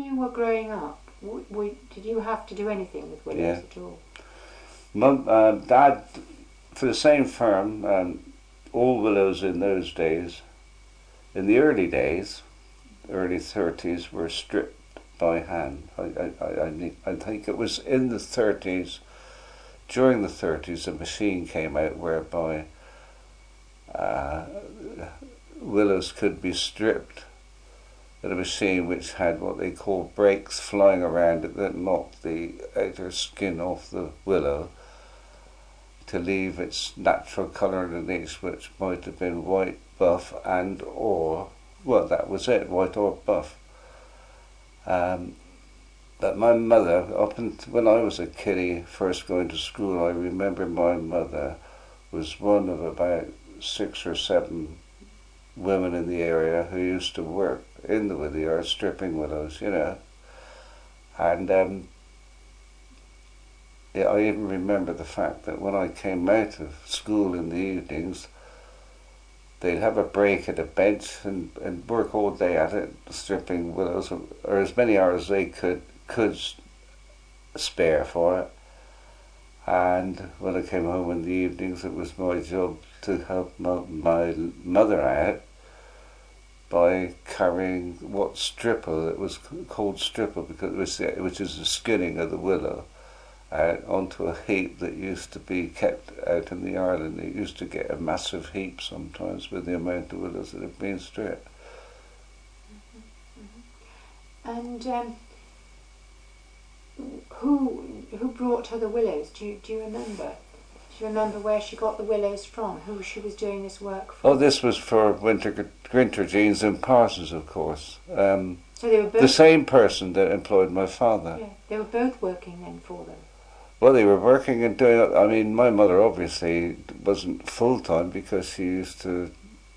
you were growing up, did you have to do anything with willows at all? Mum, Dad, for the same firm, all willows in those days, in the early days, early 30s, were stripped by hand. I think it was in the 30s, during the 30s, a machine came out whereby willows could be stripped at a machine which had what they call brakes flying around it that knocked the outer skin off the willow to leave its natural colour underneath, which might have been white, buff, and or, well, that was it, white or buff. But my mother, up until when I was a kiddie, first going to school, I remember my mother was one of about 6 or 7 women in the area who used to work in the willow yard stripping willows, you know. And yeah, I even remember the fact that when I came out of school in the evenings, they'd have a break at a bench and work all day at it, stripping willows, or as many hours as they could spare for it. And when I came home in the evenings, it was my job to help my mother out by carrying what stripper, it was called stripper because it was which is the skinning of the willow, out onto a heap that used to be kept out in the island. It used to get a massive heap sometimes with the amount of willows that had been stripped. And who brought her the willows? Do you remember? Do you remember where she got the willows from? Who she was doing this work for? Oh, this was for Grinter Jeans and Parsons, of course. So they were both the same person that employed my father. Yeah, they were both working then for them. Well, they were working and doing. I mean, my mother obviously wasn't full time because she used to,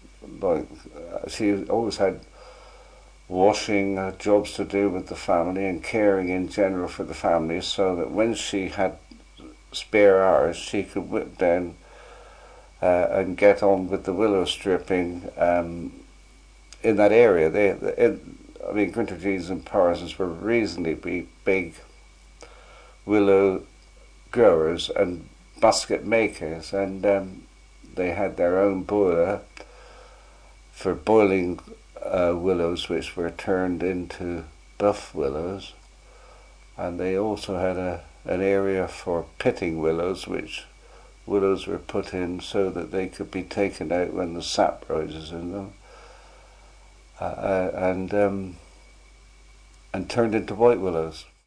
she always had washing jobs to do with the family and caring in general for the family, so that when she had spare hours, she could whip down and get on with the willow stripping in that area. I mean, Grinter Jeans and Parsons were reasonably big willow growers and basket makers, and they had their own boiler for boiling willows, which were turned into buff willows, and they also had an area for pitting willows, which willows were put in so that they could be taken out when the sap rises in them, and turned into white willows.